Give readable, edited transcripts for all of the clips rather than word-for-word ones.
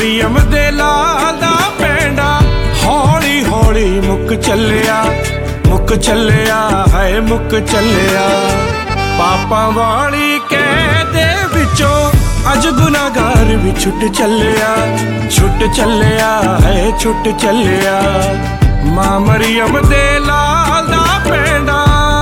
ਮਰੀਮ ਦੇ ਲਾਲ ਦਾ ਪੈਂਡਾ ਹੌਲੀ ਹੌਲੀ ਮੁੱਕ ਚੱਲਿਆ ਹੈ ਮੁੱਕ ਚੱਲਿਆ। ਪਾਪਾਂ ਵਾਲੀ ਕਹਿ ਦੇ ਵਿੱਚੋਂ ਅੱਜ ਗੁਨਾਹਗਾਰ ਵੀ ਛੁੱਟ ਚੱਲਿਆ ਹੈ ਛੁੱਟ ਚੱਲਿਆ। ਮਾਂ ਮਰੀਮ ਦੇ ਲਾਲ ਦਾ ਪੈਂਡਾ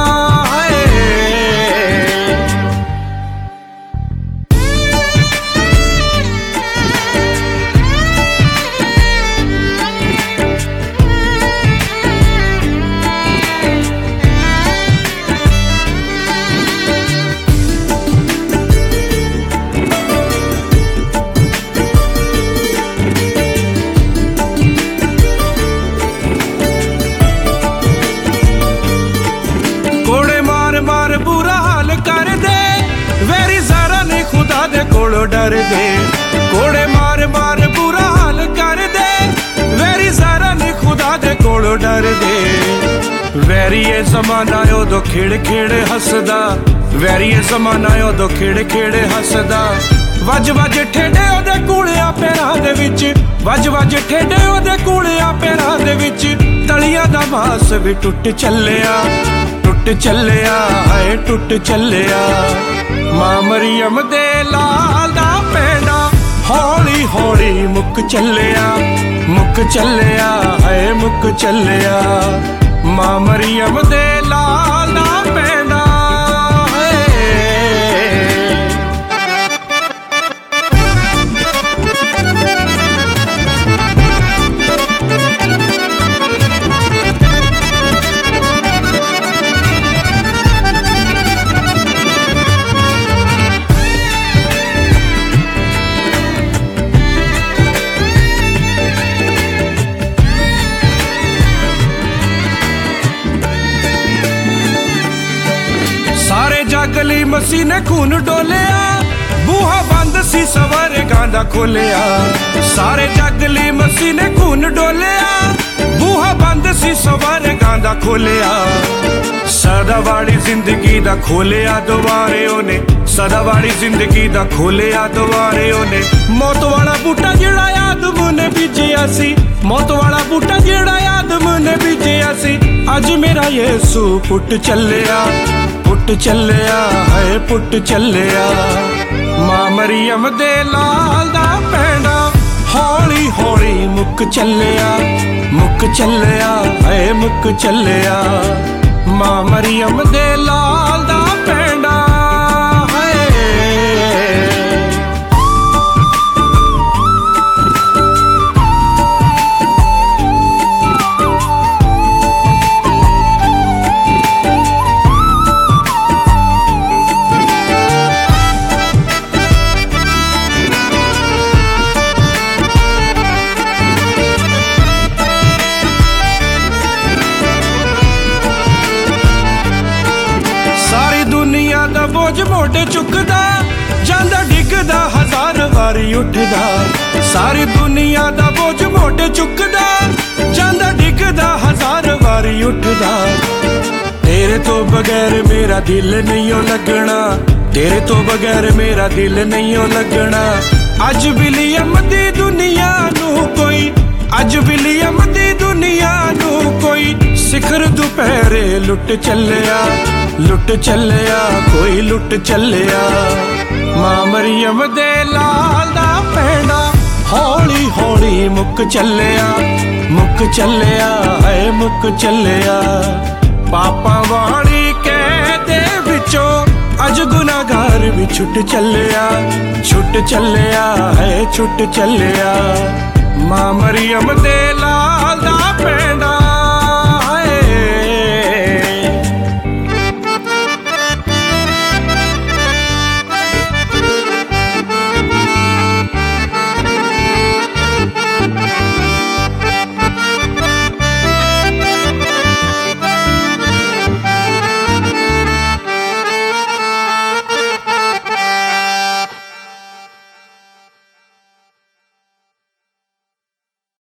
ਮਾਰ ਬੁਰਾ ਹਾਲ ਕਰਦੇ ਵੈਰੀ ਜ਼ਾਰਾ ਨੇ ਖੁਦਾ ਦੇ ਕੋਲੋਂ ਡਰਦੇ। ਕੋੜੇ ਮਾਰ ਬੁਰਾ ਹਾਲ ਕਰਦੇ ਵੈਰੀ ਜ਼ਾਰਾ ਨੇ ਖੁਦਾ ਦੇ ਕੋਲੋਂ ਡਰਦੇ। ਵੈਰੀਏ ਜ਼ਮਾਨਾ ਉਦੋਂ ਖੇੜ ਖੇੜ ਹੱਸਦਾ, ਵੈਰੀਏ ਜ਼ਮਾਨਾ ਉਦੋਂ ਖੇੜ ਖੇੜ ਹੱਸਦਾ। ਵੱਜ ਠੇਡੇ ਉਹਦੇ ਕੂਲਿਆਂ ਪੈਰਾਂ ਦੇ ਵਿੱਚ, ਵੱਜ ਠੇਡੇ ਉਹਦੇ ਕੂਲਿਆਂ ਪੈਰਾਂ ਦੇ ਵਿੱਚ। ਤਲੀਆਂ ਦਾ ਮਾਸ ਵੀ ਟੁੱਟ ਚੱਲਿਆ ਹੈ ਟੁੱਟ ਚੱਲਿਆ। ਮਾਂ ਮਰੀਮ ਦੇ ਲਾਲ ਦਾ ਪੈਂਡਾ ਹੌਲੀ ਹੌਲੀ ਮੁੱਕ ਚੱਲਿਆ ਹੈ ਮੁੱਕ ਚੱਲਿਆ। ਮਾਂ ਮਰੀਮ ਦੇ ਲਾਲ ਦਾ ਪੈਂਡਾ ਜੱਗ ਲਈ ਮਸੀਹ ਨੇ ਖੂਨ ਡੋਲਿਆ, ਬੂਹਾ ਬੰਦ ਸੀ ਸਵਰਗਾਂ ਦਾ ਖੋਲਿਆ। ਸਾਰੇ ਜੱਗ ਲਈ ਮਸੀਹ ਨੇ ਖੂਨ ਡੋਲਿਆ, ਬੂਹਾ ਬੰਦ ਸੀ ਸਵਰਗਾਂ ਦਾ ਖੋਲਿਆ। ਸਦਾ ਵਾਲੀ ਜ਼ਿੰਦਗੀ ਦਾ ਖੋਲਿਆ ਦੁਆਰੇ ਉਹਨੇ, ਸਦਾ ਵਾਲੀ ਜ਼ਿੰਦਗੀ ਦਾ ਖੋਲਿਆ ਦੁਆਰੇ ਉਹਨੇ। ਮੌਤ ਵਾਲਾ ਬੂਟਾ ਜਿਹੜਾ ਆਦਮ ਨੇ ਬੀਜਿਆ ਸੀ, ਮੌਤ ਵਾਲਾ ਬੂਟਾ ਜਿਹੜਾ ਆਦਮ ਨੇ ਬੀਜਿਆ ਸੀ। ਅੱਜ ਮੇਰਾ ਯਿਸੂ ਪੁੱਟ ਚੱਲਿਆ ਹੈ ਪੁੱਟ ਚੱਲਿਆ। ਮਾਂ ਮਰੀਮ ਦੇ ਲਾਲ ਦਾ ਪੈਂਡਾ ਹੌਲੀ ਹੌਲੀ ਮੁੱਕ ਚੱਲਿਆ ਹੈ ਮੁੱਕ ਚੱਲਿਆ। ਮਾਂ ਮਰੀਮ ਦੇ ਲਾਲ ਦਾ ਪੈਂਡਾ ਦਾ ਬੋਝ ਮੋਢੇ ਚੁੱਕਦਾ ਜਾਂਦਾ, ਡਿੱਗਦਾ ਹਜ਼ਾਰ ਵਾਰੀ ਉੱਠਦਾ। ਸਾਰੀ ਦੁਨੀਆ ਦਾ ਬੋਝ ਮੋਢੇ ਚੁੱਕਦਾ ਜਾਂਦਾ, ਡਿੱਗਦਾ ਹਜ਼ਾਰ ਵਾਰੀ ਉੱਠਦਾ। ਤੇਰੇ ਤੋਂ ਬਗੈਰ ਮੇਰਾ ਦਿਲ ਨਹੀਂ ਓ ਲੱਗਣਾ, ਤੇਰੇ ਤੋਂ ਬਗੈਰ ਮੇਰਾ ਦਿਲ ਨਹੀਂ ਓ ਲੱਗਣਾ। ਅੱਜ ਵਿਲੀਅਮ ਦੀ ਦੁਨੀਆ ਨੂੰ ਕੋਈ, ਅੱਜ ਵਿਲੀਅਮ ਦੀ ਦੁਨੀਆ ਨੂੰ ਕੋਈ ਸਿਖਰ ਦੁਪਹਿਰੇ ਲੁੱਟ ਚੱਲਿਆ ਕੋਈ ਲੁੱਟ ਚੱਲਿਆ। ਮਾਂ ਮਰੀਮ ਦੇ ਲਾਲ ਦਾ ਪੈਂਡਾ ਹੌਲੀ ਹੌਲੀ ਮੁੱਕ ਚੱਲਿਆ ਹੈ ਮੁੱਕ ਚੱਲਿਆ। ਪਾਪਾਂ ਵਾਲੀ ਕਹਿ ਦੇ ਵਿੱਚੋਂ ਅੱਜ ਗੁਨਾਹਗਾਰ ਵੀ ਛੁੱਟ ਚੱਲਿਆ ਹੈ ਛੁੱਟ ਚੱਲਿਆ। ਮਾਂ ਮਰੀਮ ਦੇ ਲਾਲ ਦਾ ਪੈਂਡਾ